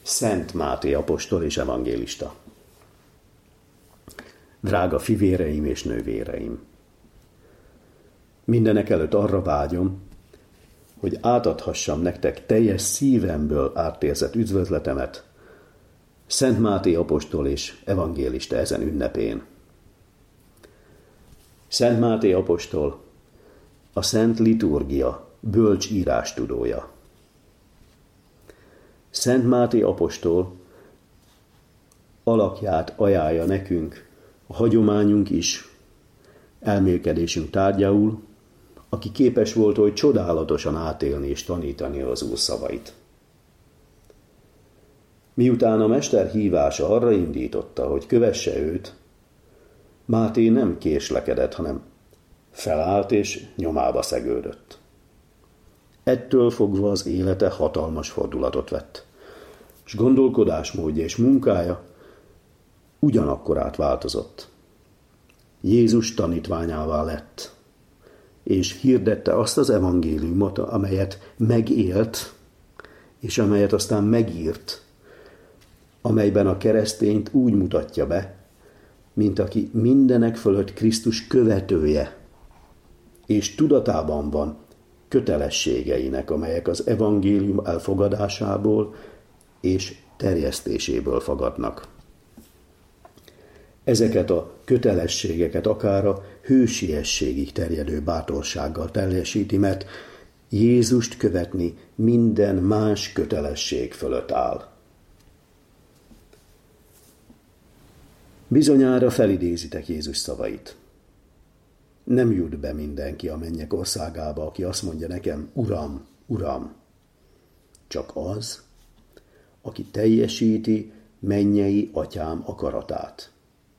Szent Máté apostol és evangélista. Drága fivéreim és nővéreim! Mindenekelőtt arra vágyom, hogy átadhassam nektek teljes szívemből átérzett üdvözletemet Szent Máté apostol és evangélista ezen ünnepén. Szent Máté apostol a Szent Liturgia bölcs írástudója. Szent Máté apostol alakját ajánlja nekünk a hagyományunk is, elmélkedésünk tárgyául, aki képes volt oly csodálatosan átélni és tanítani az Úr szavait. Miután a mester hívása arra indította, hogy kövesse őt, Máté nem késlekedett, hanem felállt és nyomába szegődött. Ettől fogva az élete hatalmas fordulatot vett, és gondolkodásmódja és munkája ugyanakkorát változott. Jézus tanítványává lett, és hirdette azt az evangéliumot, amelyet megélt, és amelyet aztán megírt, amelyben a keresztényt úgy mutatja be, mint aki mindenek fölött Krisztus követője, és tudatában van kötelességeinek, amelyek az evangélium elfogadásából és terjesztéséből fakadnak. Ezeket a kötelességeket akár a hősiességig terjedő bátorsággal teljesíti, mert Jézust követni minden más kötelesség fölött áll. Bizonyára felidézitek Jézus szavait. Nem jut be mindenki a mennyek országába, aki azt mondja nekem, Uram, Uram, csak az, aki teljesíti mennyei atyám akaratát.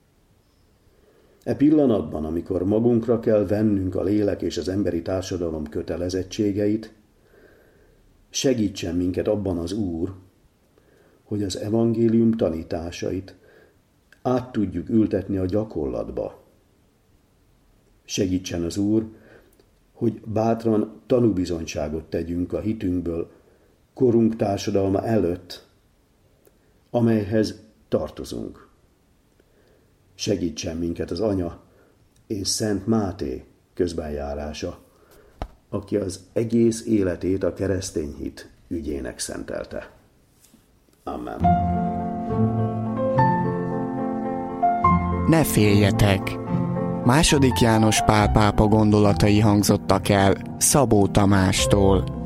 E pillanatban, amikor magunkra kell vennünk a lélek és az emberi társadalom kötelezettségeit, segítsen minket abban az Úr, hogy az evangélium tanításait át tudjuk ültetni a gyakorlatba. Segítsen az Úr, hogy bátran tanúbizonyságot tegyünk a hitünkből korunk társadalma előtt, amelyhez tartozunk. Segítsen minket az Anya és Szent Máté közbenjárása, aki az egész életét a keresztény hit ügyének szentelte. Amen. Ne féljetek! II. János Pál pápa gondolatai hangzottak el Szabó Tamástól.